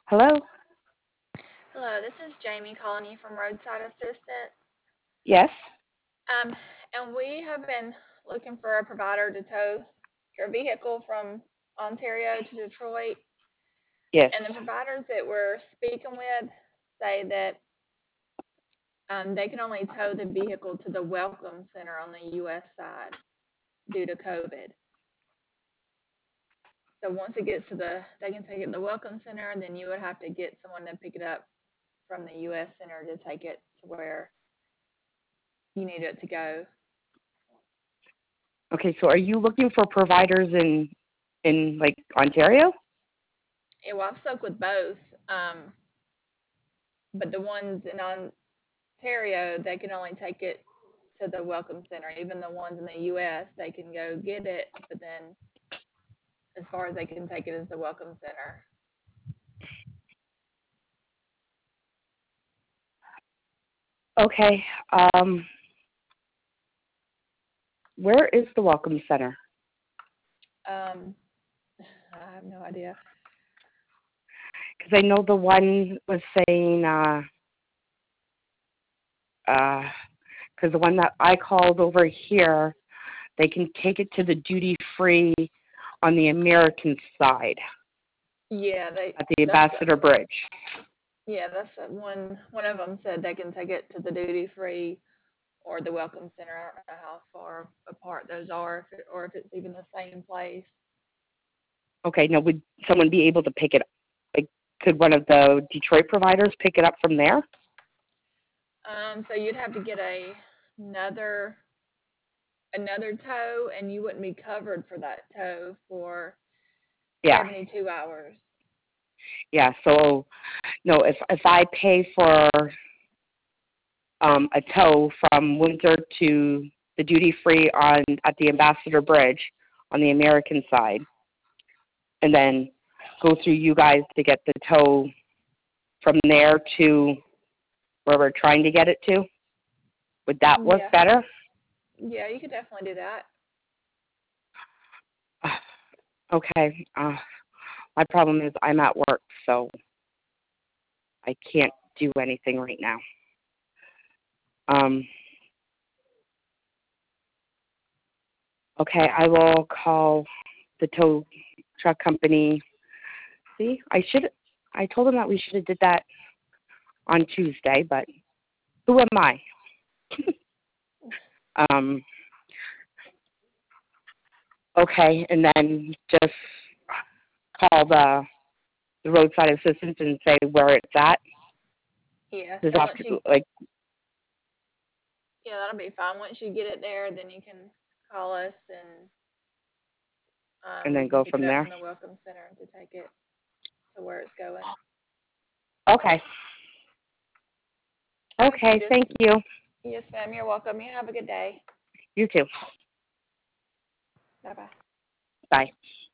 Hello? Hello, this is Jamie calling you from Roadside Assistance. Yes? Um, and we have been looking for a provider to tow your vehicle from Ontario to Detroit. Yes. And the providers that we're speaking with say that they can only tow the vehicle to the Welcome Center on the U.S. side due to COVID. So once it gets to they can take it to the Welcome Center, and then you would have to get someone to pick it up from the U.S. Center to take it to where you need it to go. Okay, so are you looking for providers in like Ontario? Yeah, well, I've spoke with both, but the ones in Ontario, they can only take it to the Welcome Center. Even the ones in the U.S., they can go get it, but then as far as they can take it is the Welcome Center. Okay. Where is the Welcome Center? Um, I have no idea. Because I know the one was saying, because the one that I called over here, they can take it to the duty free on the American side Yeah, at the that's Ambassador Bridge. yeah, that's one. One of them said they can take it to the duty free or the Welcome Center. I don't know how far apart those are, or if it's even the same place. Okay, now would someone be able to pick it up? Like, could one of the Detroit providers pick it up from there? So you'd have to get another another tow, and you wouldn't be covered for that tow for Yeah, 72 hours. yeah. So no, if I pay for a tow from Windsor to the duty free on at the Ambassador Bridge on the American side, and then go through you guys to get the tow from there to where we're trying to get it to, would that work Yeah, better? yeah, you could definitely do that. Okay. My problem is I'm at work, so I can't do anything right now. Um, okay, I will call the tow truck company. See, I told them that we should have did that on Tuesday, but who am I? um, okay, and then just call the roadside assistance and say where it's at. Yeah, Does so that once you, like yeah, that'll be fine. Once you get it there, then you can call us and and we then can go pick it from up there? from the Welcome Center to take it to where it's going. Okay. You Okay, just, thank you. yes, ma'am, you're welcome. You have a good day. You too. Bye bye. Bye.